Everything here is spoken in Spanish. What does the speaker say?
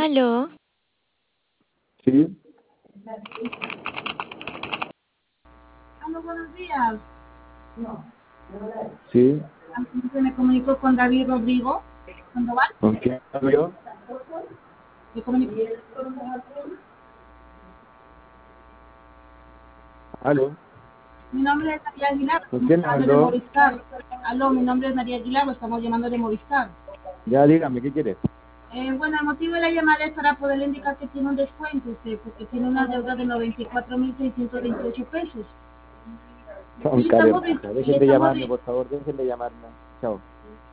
Aló, Sí, Hola, buenos días. sí. Me comunico con David Rodrigo Sandoval. ¿Con quién hablo yo? Me comunico. ¿Aló? Mi nombre es María Aguilar, ¿Con estamos quién llamando de hablo? Movistar. Aló, mi nombre es María Aguilar, lo estamos llamando de Movistar. Ya dígame, ¿qué quiere? Bueno, el motivo de la llamada es para poderle indicar que tiene un descuento usted, porque tiene una deuda de 94.628 pesos. Son Y estamos, carepaja. y Dejen de estamos, llamarme, por favor, dejen de llamarme. Chao.